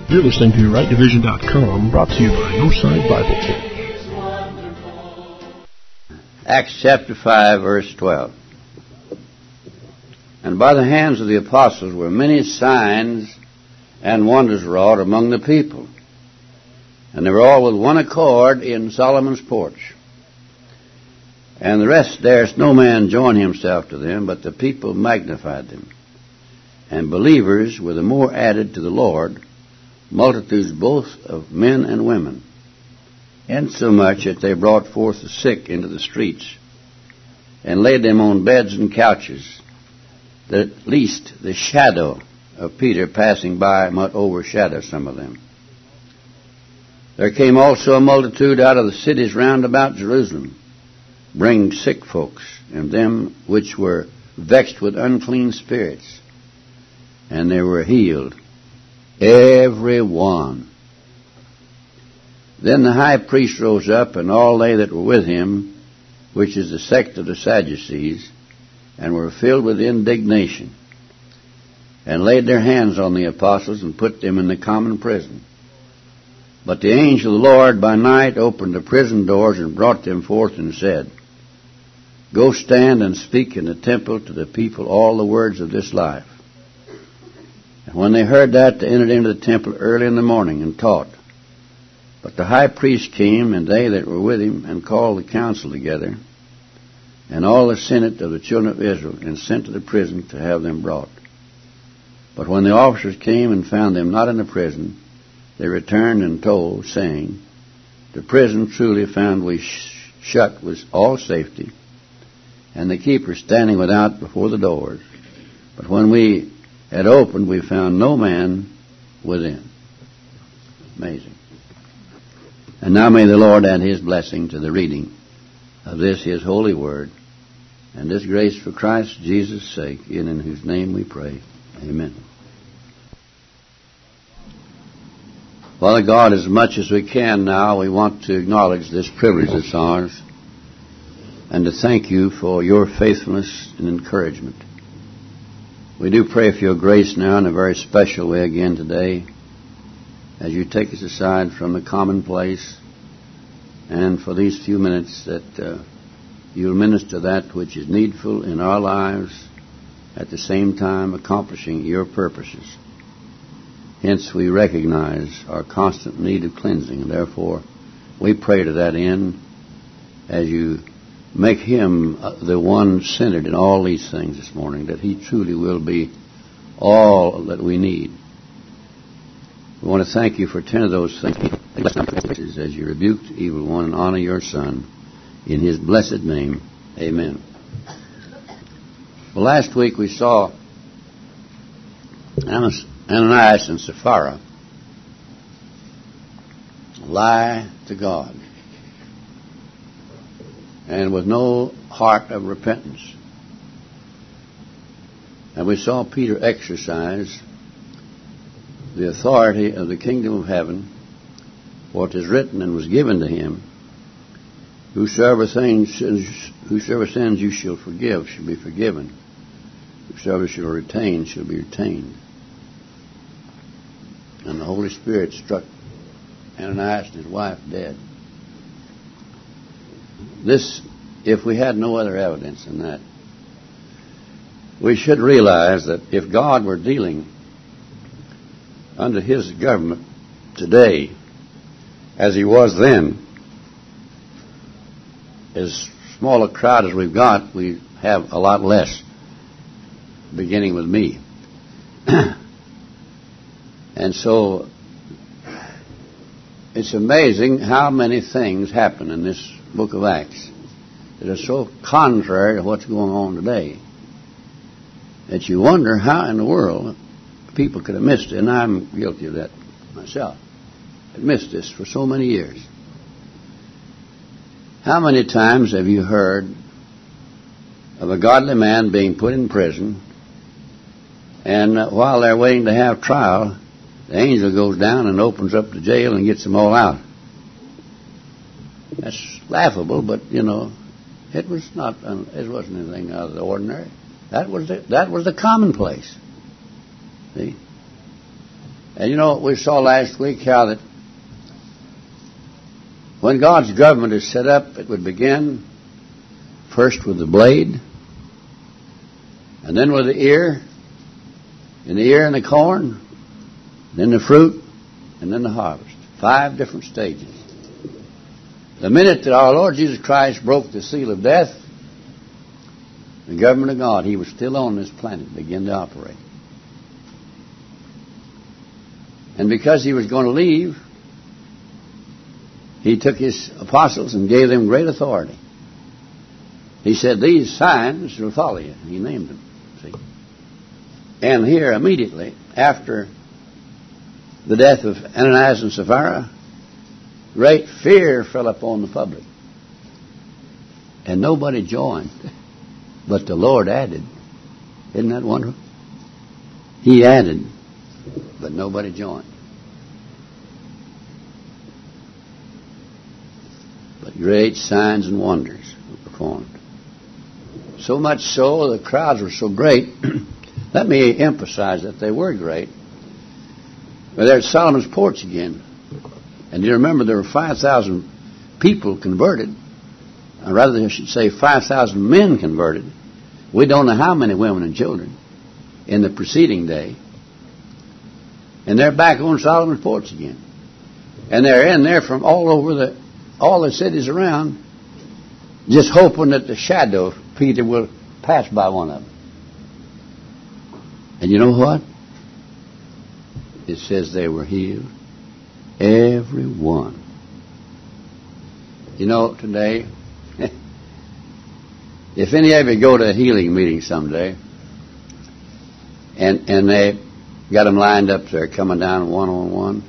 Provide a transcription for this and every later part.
You're listening to RightDivision.com, brought to you by Northside Bible Church. Acts chapter 5, verse 12. And by the hands of the apostles were many signs and wonders wrought among the people. And they were all with one accord in Solomon's porch. And the rest durst no man join himself to them, but the people magnified them. And believers were the more added to the Lord, multitudes both of men and women, insomuch that they brought forth the sick into the streets, and laid them on beds and couches, that at least the shadow of Peter passing by might overshadow some of them. There came also a multitude out of the cities round about Jerusalem, bringing sick folks, and them which were vexed with unclean spirits, and they were healed, every one. Then the high priest rose up, and all they that were with him, which is the sect of the Sadducees, and were filled with indignation, and laid their hands on the apostles, and put them in the common prison. But the angel of the Lord by night opened the prison doors, and brought them forth, and said, Go stand and speak in the temple to the people all the words of this life. And when they heard that, they entered into the temple early in the morning and taught. But the high priest came, and they that were with him, and called the council together, and all the senate of the children of Israel, and sent to the prison to have them brought. But when the officers came and found them not in the prison, they returned and told, saying, The prison truly found we shut with all safety, and the keepers standing without before the doors. But when we had opened, we found no man within. Amazing. And now may the Lord add His blessing to the reading of this His holy word, and this grace for Christ Jesus' sake, in whose name we pray. Amen. Father God, as much as we can now, we want to acknowledge this privilege that's ours, and to thank You for Your faithfulness and encouragement. We do pray for Your grace now in a very special way again today, as You take us aside from the commonplace, and for these few minutes that You'll minister that which is needful in our lives, at the same time accomplishing Your purposes. Hence we recognize our constant need of cleansing, and therefore we pray to that end as You make Him the one centered in all these things this morning, that He truly will be all that we need. We want to thank You for 10 of those things as You rebuked the evil one and honor Your Son. In His blessed name, amen. Well, last week we saw Ananias and Sapphira lie to God, and with no heart of repentance. And we saw Peter exercise the authority of the kingdom of heaven, for it is written and was given to him, Whosoever sins you shall forgive shall be forgiven. Whosoever shall retain shall be retained. And the Holy Spirit struck Ananias and his wife dead. This, if we had no other evidence than that, we should realize that if God were dealing under His government today as He was then, as small a crowd as we've got, we have a lot less, beginning with me. And so it's amazing how many things happen in this book of Acts that are so contrary to what's going on today, that you wonder how in the world people could have missed it. And I'm guilty of that myself. I've missed this for so many years. How many times have you heard of a godly man being put in prison, and while they're waiting to have trial, the angel goes down and opens up the jail and gets them all out? That's laughable, but it was not. It wasn't anything out of the ordinary. That was the commonplace. See, And you know, we saw last week how that when God's government is set up, it would begin first with the blade, and then with the ear, and the ear and the corn, then the fruit, and then the harvest. 5 different stages. The minute that our Lord Jesus Christ broke the seal of death, the government of God, He was still on this planet, began to operate. And because He was going to leave, He took His apostles and gave them great authority. He said, these signs will follow you. He named them. See? And here, immediately, after the death of Ananias and Sapphira, great fear fell upon the public. And nobody joined. But the Lord added. Isn't that wonderful? He added, but nobody joined. But great signs and wonders were performed. So much so, the crowds were so great. Let me emphasize that they were great. Well, they're at Solomon's Porch again. And you remember there were 5,000 people converted. Or rather, I should say 5,000 men converted. We don't know how many women and children in the preceding day. And they're back on Solomon's Porch again. And they're in there from all over all the cities around, just hoping that the shadow of Peter will pass by one of them. And you know what? It says they were healed. Every one. You know, today, if any of you go to a healing meeting someday, and they got them lined up there coming down one-on-one,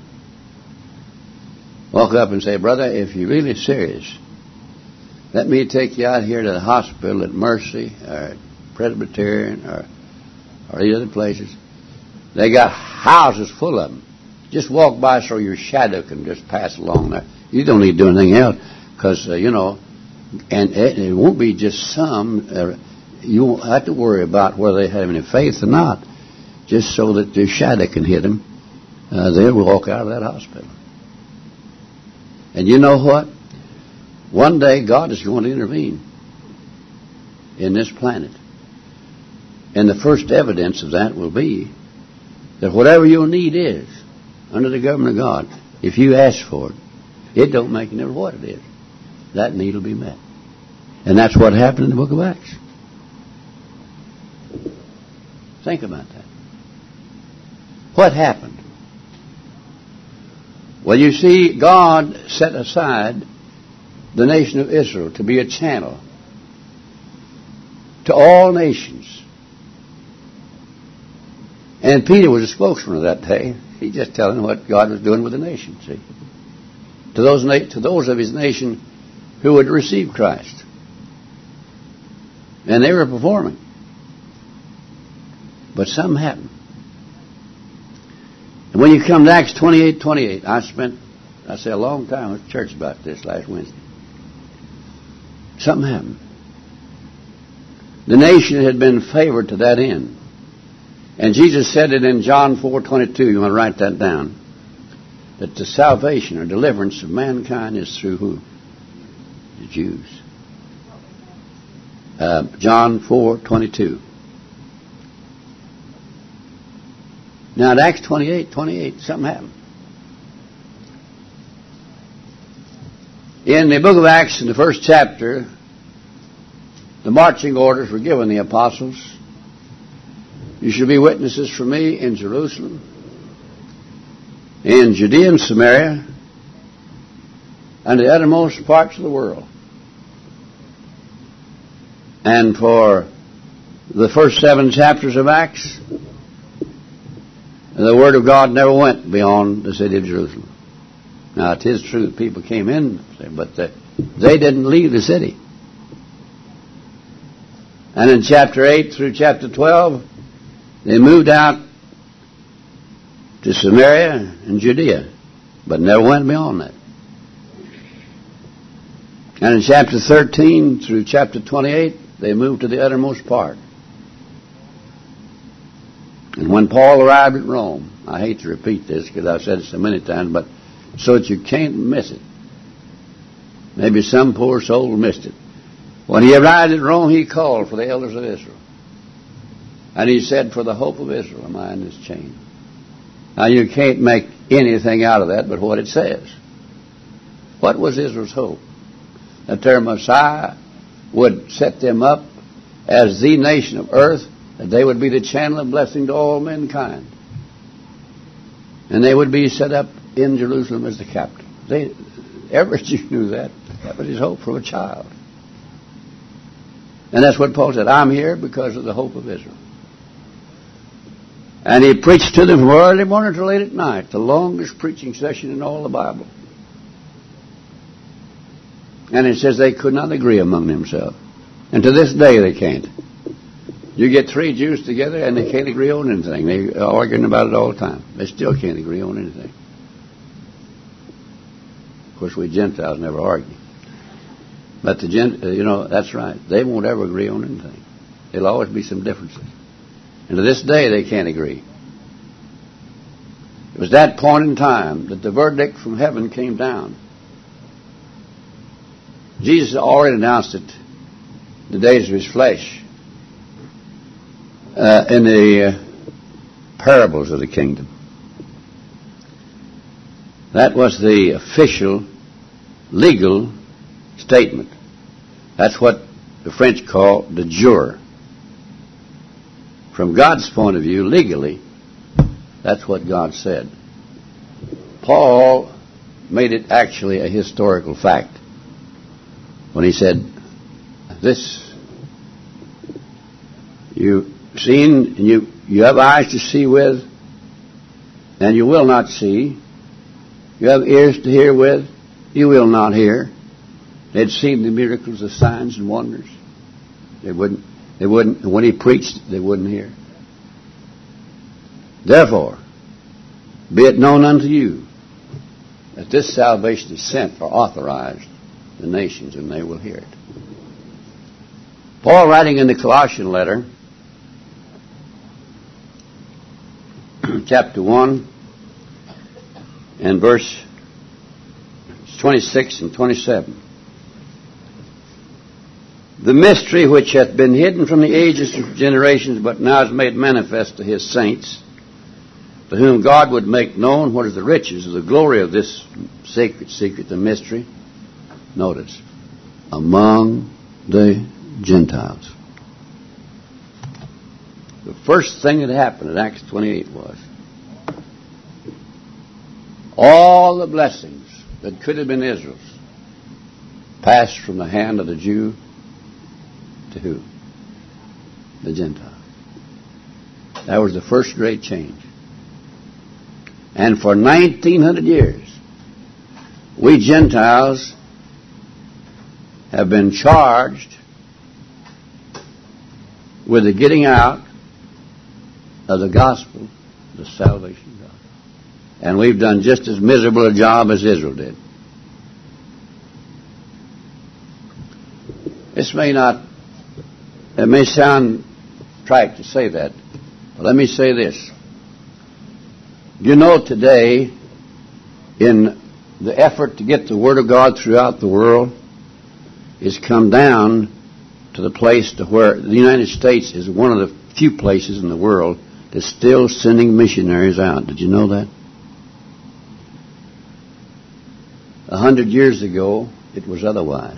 walk up and say, brother, if you're really serious, let me take you out here to the hospital at Mercy or at Presbyterian or these other places. They got houses full of them. Just walk by so your shadow can just pass along there. You don't need to do anything else because, you know, and it won't be just some. You won't have to worry about whether they have any faith or not. Just so that your shadow can hit them, they'll walk out of that hospital. And you know what? One day God is going to intervene in this planet. And the first evidence of that will be that whatever your need is, under the government of God, if you ask for it, it don't make no matter what it is. That need will be met. And that's what happened in the book of Acts. Think about that. What happened? Well, you see, God set aside the nation of Israel to be a channel to all nations. And Peter was a spokesman of that day. He just telling what God was doing with the nation, see. To those of his nation who would receive Christ. And they were performing. But something happened. And when you come to Acts 28:28, I spent a long time with church about this last Wednesday. Something happened. The nation had been favored to that end. And Jesus said it in John 4:22. You want to write that down. That the salvation or deliverance of mankind is through who? The Jews. John 4:22. Now, at Acts 28:28, something happened. In the book of Acts, in the first chapter, the marching orders were given the apostles. You shall be witnesses for me in Jerusalem, in Judea and Samaria, and the uttermost parts of the world. And for the first 7 chapters of Acts, the Word of God never went beyond the city of Jerusalem. Now, it is true that people came in, but they didn't leave the city. And in chapter 8 through chapter 12, they moved out to Samaria and Judea, but never went beyond that. And in chapter 13 through chapter 28, they moved to the uttermost part. And when Paul arrived at Rome, I hate to repeat this because I've said it so many times, but so that you can't miss it. Maybe some poor soul missed it. When he arrived at Rome, he called for the elders of Israel. And he said, "For the hope of Israel am I in this chain." Now you can't make anything out of that but what it says. What was Israel's hope? That their Messiah would set them up as the nation of earth, that they would be the channel of blessing to all mankind. And they would be set up in Jerusalem as the capital. Every Jew knew that. That was his hope from a child. And that's what Paul said, "I'm here because of the hope of Israel." And he preached to them from early morning till late at night, the longest preaching session in all the Bible. And it says they could not agree among themselves. And to this day they can't. You get three Jews together and they can't agree on anything. They're arguing about it all the time. They still can't agree on anything. Of course, we Gentiles never argue. But that's right. They won't ever agree on anything. There'll always be some differences. And to this day, they can't agree. It was that point in time that the verdict from heaven came down. Jesus already announced it the days of his flesh in the parables of the kingdom. That was the official, legal statement. That's what the French call de jure. From God's point of view, legally, that's what God said. Paul made it actually a historical fact when he said, "This you've seen, and you have eyes to see with, and you will not see. You have ears to hear with, you will not hear." They'd seen the miracles, the signs and wonders. They wouldn't. When he preached, they wouldn't hear. "Therefore, be it known unto you that this salvation is sent or authorized the nations, and they will hear it." Paul, writing in the Colossian letter, chapter 1, and verse 26 and 27. "The mystery which hath been hidden from the ages of generations, but now is made manifest to his saints, to whom God would make known what is the riches of the glory of this secret, the mystery." Notice, among the Gentiles. The first thing that happened in Acts 28 was all the blessings that could have been Israel's passed from the hand of the Jew to who? The Gentile. That was the first great change. And for 1900 years, we Gentiles have been charged with the getting out of the gospel, the salvation of God. And we've done just as miserable a job as Israel did. It may sound trite to say that, but let me say this. You know, today, in the effort to get the Word of God throughout the world, it's come down to the place to where the United States is one of the few places in the world that's still sending missionaries out. Did you know that? 100 years ago, it was otherwise.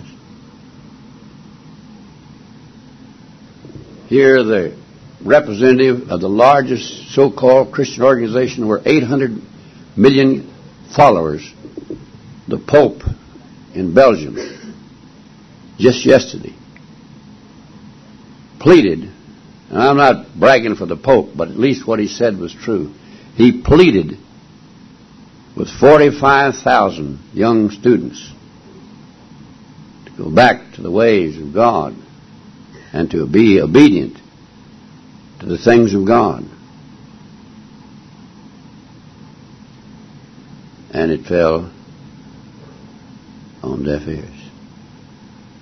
Here, the representative of the largest so-called Christian organization, over 800 million followers, the Pope in Belgium, just yesterday, pleaded, and I'm not bragging for the Pope, but at least what he said was true. He pleaded with 45,000 young students to go back to the ways of God and to be obedient to the things of God. And it fell on deaf ears.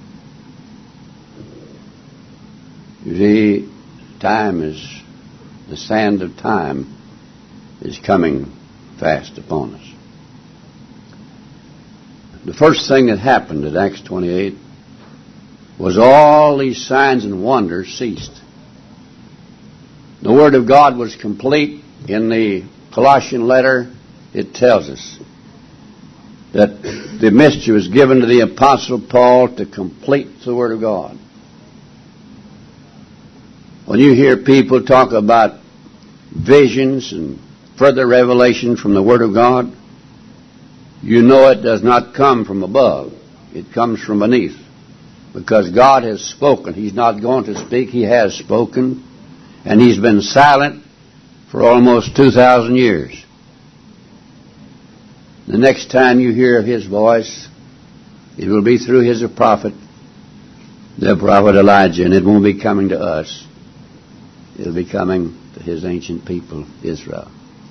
You see, time is the sand of time is coming fast upon us. The first thing that happened at Acts 28 was all these signs and wonders ceased. The Word of God was complete. In the Colossian letter, it tells us that the mystery was given to the Apostle Paul to complete the Word of God. When you hear people talk about visions and further revelation from the Word of God, you know it does not come from above. It comes from beneath. Because God has spoken. He's not going to speak. He has spoken. And He's been silent for almost 2,000 years. The next time you hear of His voice, it will be through His prophet, the prophet Elijah, and it won't be coming to us. It will be coming to His ancient people, Israel.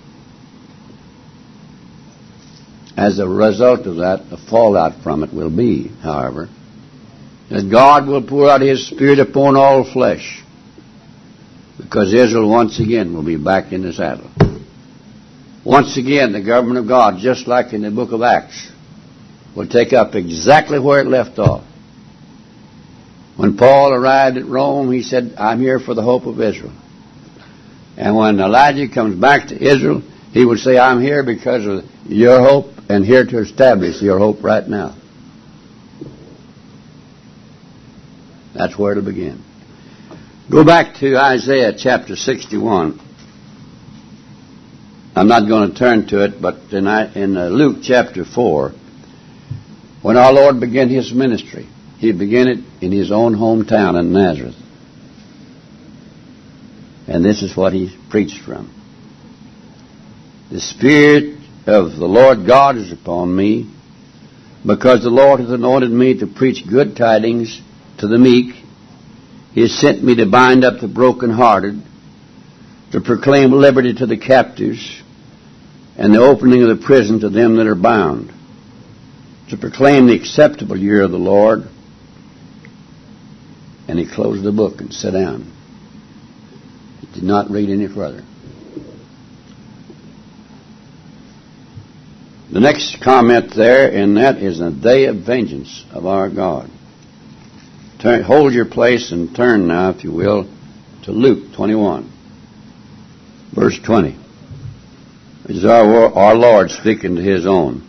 As a result of that, the fallout from it will be, however, that God will pour out His Spirit upon all flesh, because Israel once again will be back in the saddle. Once again, the government of God, just like in the book of Acts, will take up exactly where it left off. When Paul arrived at Rome, he said, I'm here for the hope of Israel. And when Elijah comes back to Israel, he would say, I'm here because of your hope and here to establish your hope right now. That's where it'll begin. Go back to Isaiah chapter 61. I'm not going to turn to it, but in Luke chapter 4, when our Lord began His ministry, He began it in His own hometown in Nazareth. And this is what He preached from. The Spirit of the Lord God is upon me, because the Lord hath anointed me to preach good tidings to the meek. He has sent me to bind up the brokenhearted, to proclaim liberty to the captives, and the opening of the prison to them that are bound, to proclaim the acceptable year of the Lord. And he closed the book and sat down. He did not read any further. The next comment there in that is the day of vengeance of our God. Hold your place and turn now, if you will, to Luke 21, verse 20. This is our Lord speaking to His own.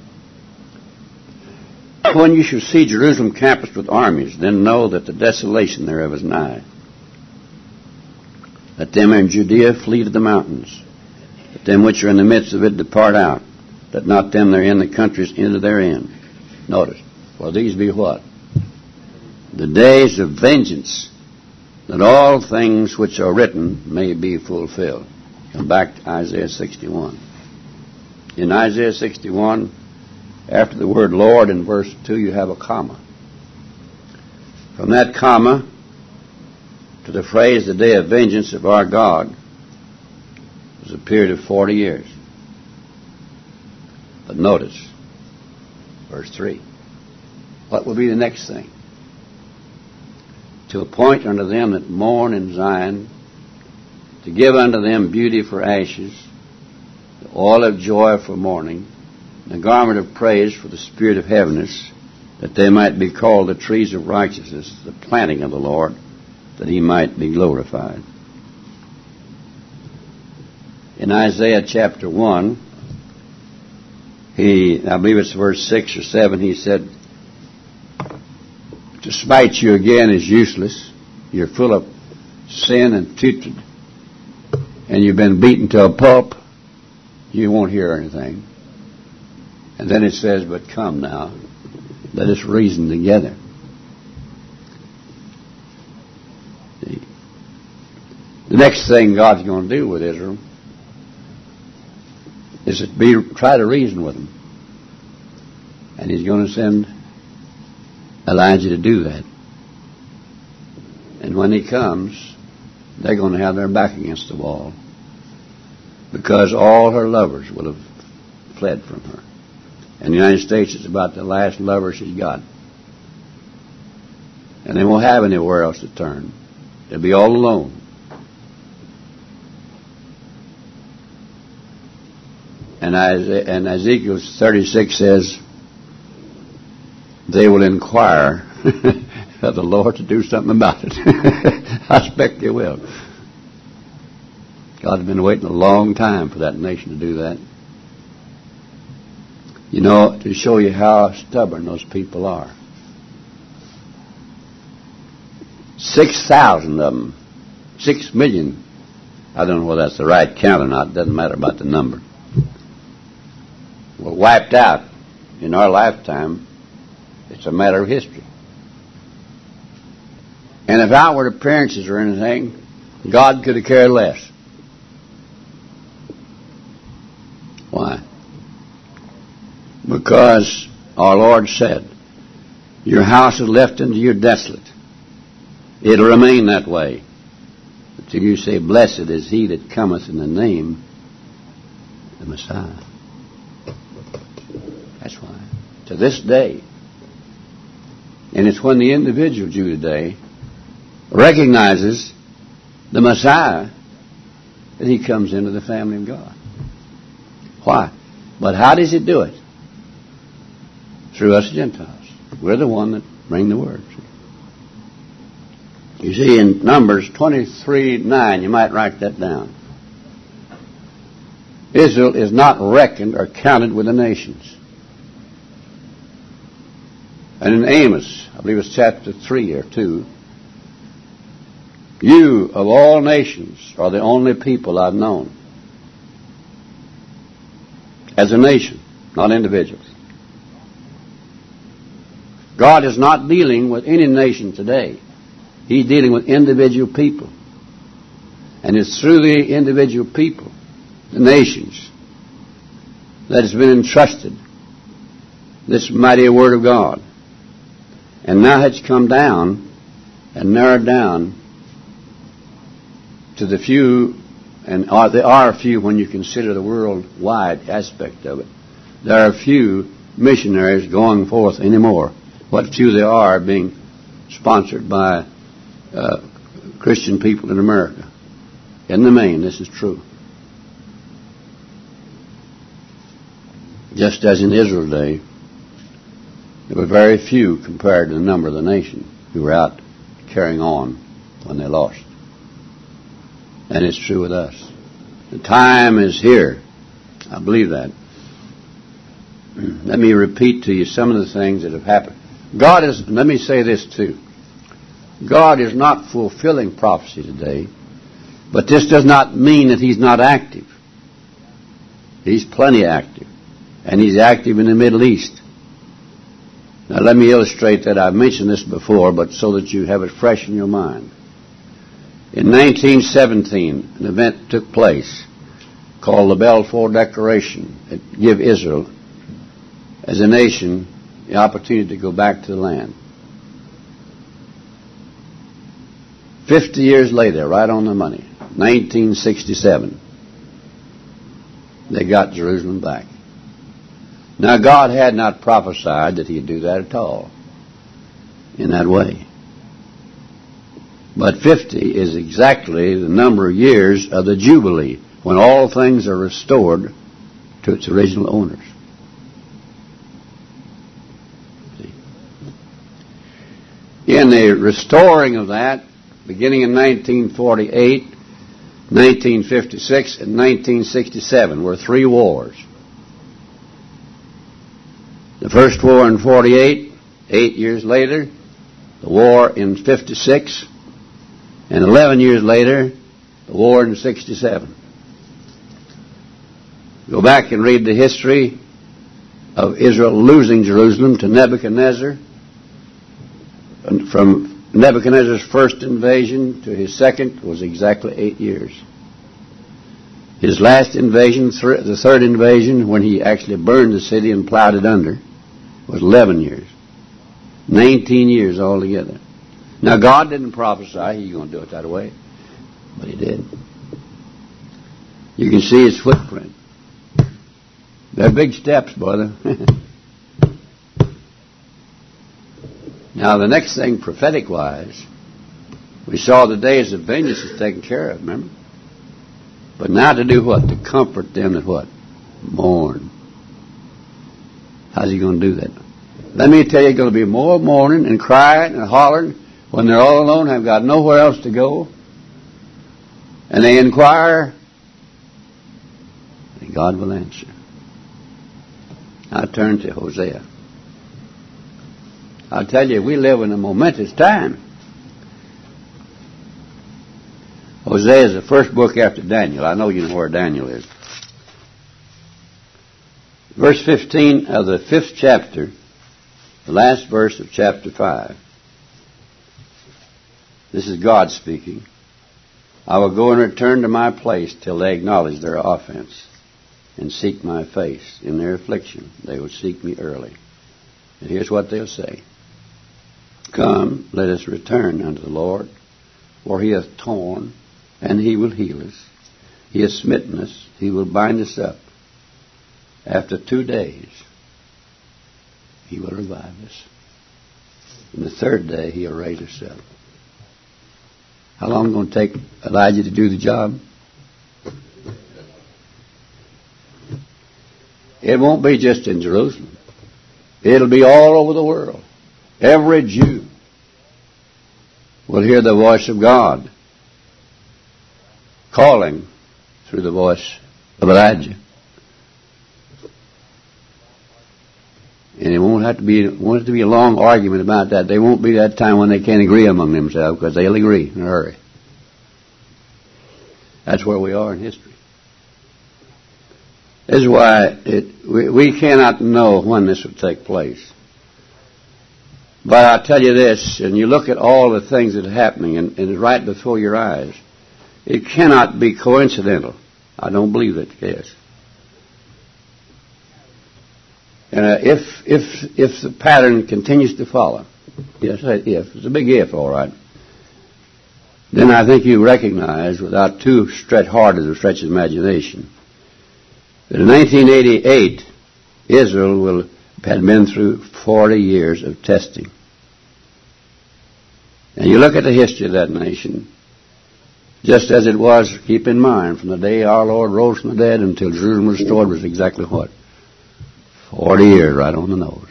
When you shall see Jerusalem compassed with armies, then know that the desolation thereof is nigh. Let them in Judea flee to the mountains. Let them which are in the midst of it depart out. Let not them that are in the countries enter therein. Notice, for these be what? The days of vengeance, that all things which are written may be fulfilled. Come back to Isaiah 61. In Isaiah 61, after the word Lord in verse 2, you have a comma. From that comma to the phrase the day of vengeance of our God was a period of 40 years. But notice, verse 3. What will be the next thing? To appoint unto them that mourn in Zion, to give unto them beauty for ashes, the oil of joy for mourning, the garment of praise for the spirit of heaviness, that they might be called the trees of righteousness, the planting of the Lord, that He might be glorified. In Isaiah chapter 1, I believe it's verse 6 or 7, he said, to smite you again is useless. You're full of sin and putrid, and you've been beaten to a pulp. You won't hear anything. And then it says, but come now, let us reason together. The next thing God's going to do with Israel is to try to reason with them. And He's going to send Elijah to do that. And when he comes, they're going to have their back against the wall, because all her lovers will have fled from her. And the United States is about the last lover she's got. And they won't have anywhere else to turn. They'll be all alone. And Ezekiel 36 says, they will inquire of the Lord to do something about it. I expect they will. God has been waiting a long time for that nation to do that. You know, to show you how stubborn those people are. 6,000 of them, 6 million, I don't know whether that's the right count or not, it doesn't matter about the number, were wiped out in our lifetime. It's a matter of history. And if outward appearances or anything, God could have cared less. Why? Because our Lord said, your house is left unto you desolate. It'll remain that way until you say, blessed is he that cometh in the name of the Messiah. That's why. To this day. And it's when the individual Jew today recognizes the Messiah that he comes into the family of God. Why? But how does he do it? Through us Gentiles. We're the one that bring the word. You see, in Numbers 23:9, you might write that down. Israel is not reckoned or counted with the nations. And in Amos, I believe it's chapter 3 or 2, you of all nations are the only people I've known. As a nation, not individuals. God is not dealing with any nation today. He's dealing with individual people. And it's through the individual people, the nations, that has been entrusted this mighty Word of God. And now it's come down and narrowed down to the few, and there are few when you consider the worldwide aspect of it. There are few missionaries going forth anymore. What few there are being sponsored by Christian people in America. In the main, this is true. Just as in Israel's day, there were very few compared to the number of the nation who were out carrying on when they lost. And it's true with us. The time is here. I believe that. Let me repeat to you some of the things that have happened. God is, let me say this too. God is not fulfilling prophecy today, but this does not mean that He's not active. He's plenty active. And He's active in the Middle East. Now let me illustrate that. I've mentioned this before, but so that you have it fresh in your mind. In 1917, an event took place called the Balfour Declaration. It gave Israel, as a nation, the opportunity to go back to the land. 50 years later, right on the money, 1967, they got Jerusalem back. Now, God had not prophesied that He'd do that at all in that way. But 50 is exactly the number of years of the Jubilee, when all things are restored to its original owners. See? In the restoring of that, beginning in 1948, 1956, and 1967, were 3 wars. The first war in 48, 8 years later, the war in 56, and 11 years later, the war in 67. Go back and read the history of Israel losing Jerusalem to Nebuchadnezzar. And from Nebuchadnezzar's first invasion to his second was exactly 8 years. His last invasion, the third invasion, when he actually burned the city and plowed it under, was 11 years. 19 years altogether. Now, God didn't prophesy He's going to do it that way, but He did. You can see His footprint. They're big steps, brother. Now, the next thing, prophetic-wise, we saw the days of vengeance is taken care of, remember? But now to do what? To comfort them that what? Mourn. How's he going to do that? Let me tell you, it's going to be more mourning and crying and hollering when they're all alone, have got nowhere else to go. And they inquire, and God will answer. I turn to Hosea. I'll tell you, we live in a momentous time. Hosea is the first book after Daniel. I know you know where Daniel is. Verse 15 of the 5th chapter, the last verse of chapter 5. This is God speaking. I will go and return to my place till they acknowledge their offense and seek my face. In their affliction, they will seek me early. And here's what they'll say. Come, let us return unto the Lord, for he hath torn, and he will heal us. He hath smitten us, he will bind us up. After 2 days, he will revive us. And the 3rd day, he'll raise us up. How long is it going to take Elijah to do the job? It won't be just in Jerusalem. It'll be all over the world. Every Jew will hear the voice of God calling through the voice of Elijah. And it won't have to be a long argument about that. There won't be that time when they can't agree among themselves, because they'll agree in a hurry. That's where we are in history. This is why we cannot know when this will take place. But I'll tell you this, and you look at all the things that are happening, and it's right before your eyes. It cannot be coincidental. I don't believe it is. And if the pattern continues to follow, yes, if, it's a big if, all right, then I think you recognize, without too hard to stretch imagination, that in 1988, Israel had been through 40 years of testing. And you look at the history of that nation, just as it was, keep in mind, from the day our Lord rose from the dead until Jerusalem was restored was exactly what? 40 years, right on the nose.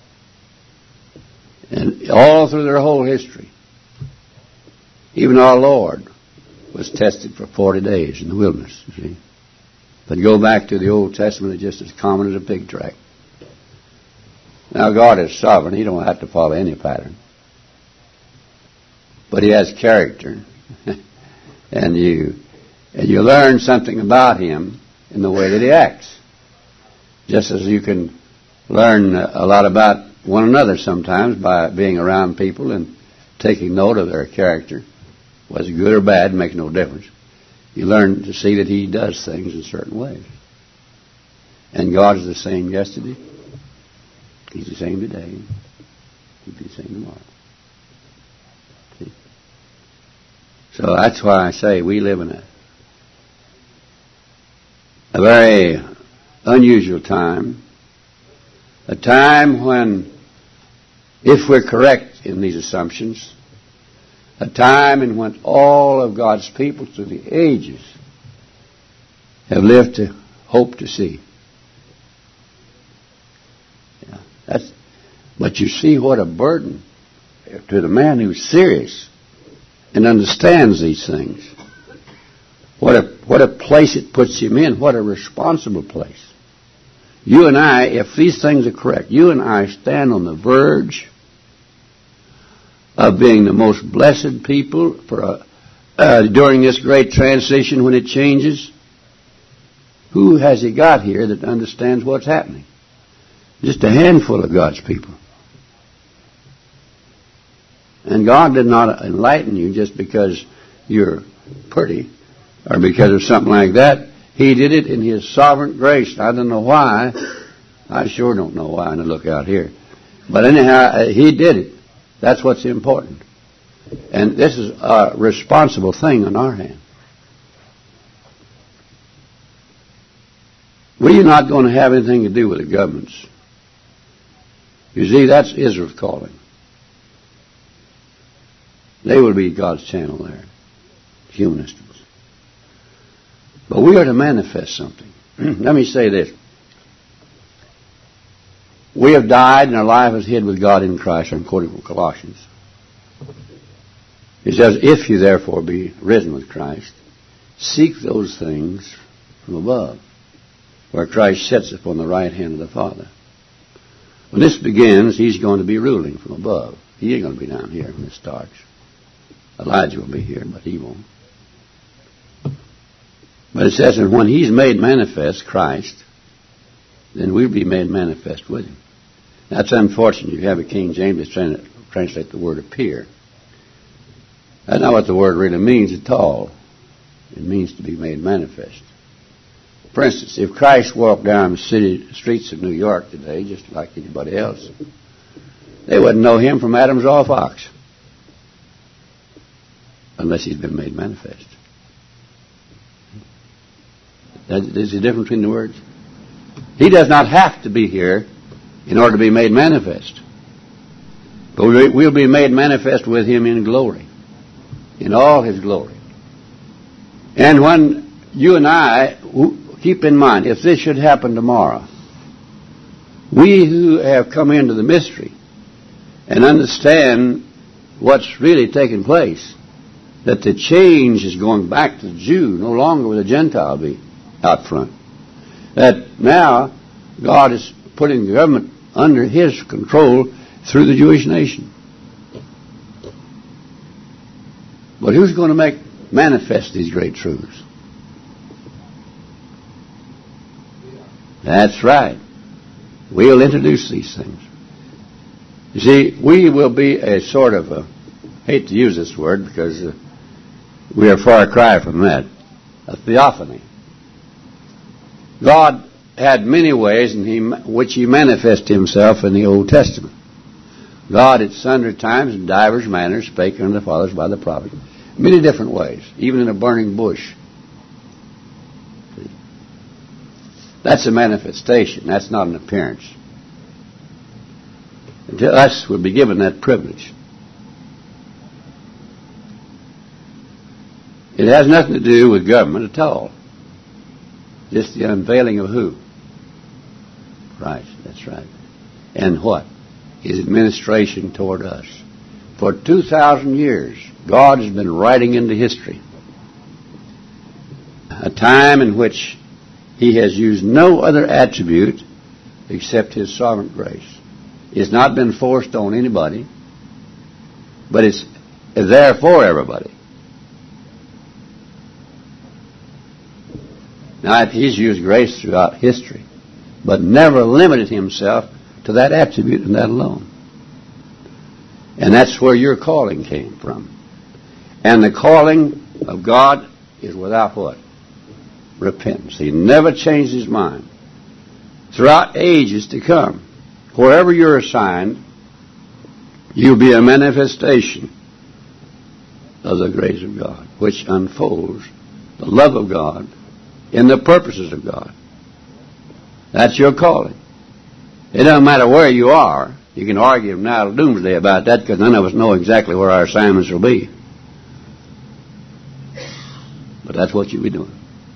And all through their whole history, even our Lord was tested for 40 days in the wilderness, you see. But go back to the Old Testament, it's just as common as a pig track. Now, God is sovereign. He don't have to follow any pattern. But he has character. and you learn something about him in the way that he acts. Just as you can learn a lot about one another sometimes by being around people and taking note of their character. Was it good or bad, makes no difference. You learn to see that he does things in certain ways. And God is the same yesterday. He's the same today. He'll be the same tomorrow. See? So that's why I say we live in a very unusual time. A time when, if we're correct in these assumptions, a time in when all of God's people through the ages have lived to hope to see. But you see what a burden to the man who's serious and understands these things. What a place it puts him in. What a responsible place. You and I, if these things are correct, you and I stand on the verge of being the most blessed people during this great transition when it changes. Who has he got here that understands what's happening? Just a handful of God's people. And God did not enlighten you just because you're pretty or because of something like that. He did it in His sovereign grace. I don't know why. I sure don't know why, and I look out here. But anyhow, He did it. That's what's important. And this is a responsible thing on our hand. We're not going to have anything to do with the governments. You see, that's Israel's calling. They will be God's channel there. Humanists. But we are to manifest something. Let me say this. We have died and our life is hid with God in Christ. I'm quoting from Colossians. It says, if you therefore be risen with Christ, seek those things from above, where Christ sits upon the right hand of the Father. When this begins, he's going to be ruling from above. He ain't going to be down here when it starts. Elijah will be here, but he won't. But it says, and when he's made manifest, Christ, then we'll be made manifest with him. That's unfortunate. You have a King James that's trying to translate the word appear. That's not what the word really means at all. It means to be made manifest. For instance, if Christ walked down the streets of New York today, just like anybody else, they wouldn't know him from Adam's off ox, unless he's been made manifest. There's a difference between the words. He does not have to be here in order to be made manifest. But we'll be made manifest with him in glory, in all his glory. And when you and I, keep in mind, if this should happen tomorrow, we who have come into the mystery and understand what's really taking place, that the change is going back to the Jew, no longer will the Gentile be out front. That now God is putting the government under his control through the Jewish nation. But who's going to make manifest these great truths? That's right. We'll introduce these things. You see, we will be a sort of a, hate to use this word because we are far cry from that, a theophany. God had many ways in which he manifested himself in the Old Testament. God at sundry times in divers manners spake unto the fathers by the prophet. Many different ways, even in a burning bush. That's a manifestation. That's not an appearance. Until us will be given that privilege. It has nothing to do with government at all. Just the unveiling of who? Christ, that's right. And what? His administration toward us. For 2,000 years, God has been writing into history a time in which he has used no other attribute except his sovereign grace. It's not been forced on anybody, but it's there for everybody. Now, he's used grace throughout history, but never limited himself to that attribute and that alone. And that's where your calling came from. And the calling of God is without what? Repentance. He never changed his mind. Throughout ages to come, wherever you're assigned, you'll be a manifestation of the grace of God, which unfolds the love of God in the purposes of God. That's your calling. It doesn't matter where you are. You can argue now till doomsday about that because none of us know exactly where our assignments will be. But that's what you'll be doing.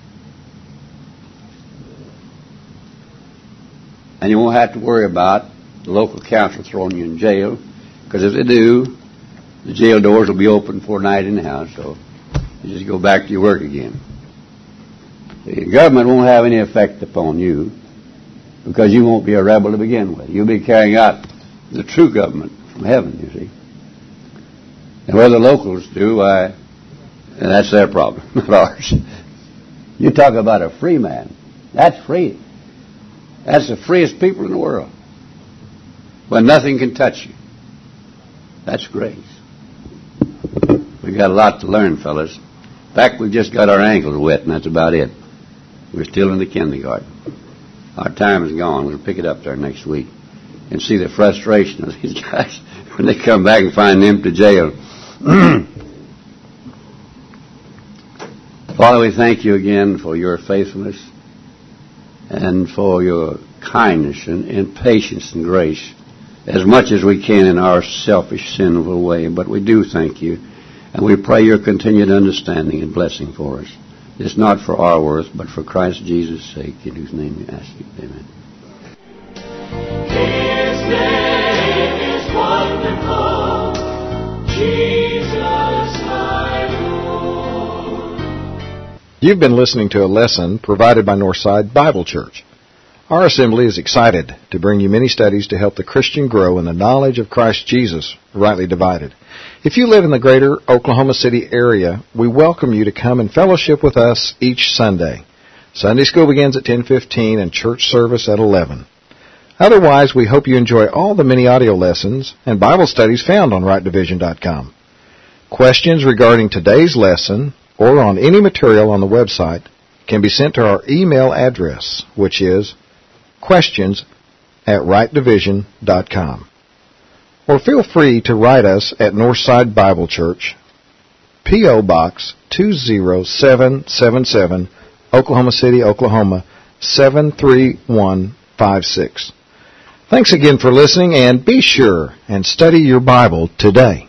And you won't have to worry about the local council throwing you in jail, because if they do, the jail doors will be open for night in the house, so you just go back to your work again. The government won't have any effect upon you because you won't be a rebel to begin with. You'll be carrying out the true government from heaven, you see. And whether the locals do, that's their problem, not ours. You talk about a free man. That's free. That's the freest people in the world. When nothing can touch you. That's grace. We've got a lot to learn, fellas. In fact, we've just got our ankles wet, and that's about it. We're still in the kindergarten. Our time is gone. We'll pick it up there next week and see the frustration of these guys when they come back and find an empty jail. Father, we thank you again for your faithfulness and for your kindness and patience and grace as much as we can in our selfish, sinful way. But we do thank you, and we pray your continued understanding and blessing for us. It's not for our worth, but for Christ Jesus' sake, in whose name we ask you. Amen. You've been listening to a lesson provided by Northside Bible Church. Our assembly is excited to bring you many studies to help the Christian grow in the knowledge of Christ Jesus, rightly divided. If you live in the greater Oklahoma City area, we welcome you to come and fellowship with us each Sunday. Sunday school begins at 10:15 and church service at 11. Otherwise, we hope you enjoy all the many audio lessons and Bible studies found on rightdivision.com. Questions regarding today's lesson or on any material on the website can be sent to our email address, which is questions@rightdivision.com. Or feel free to write us at Northside Bible Church, P.O. Box 20777, Oklahoma City, Oklahoma 73156. Thanks again for listening, and be sure and study your Bible today.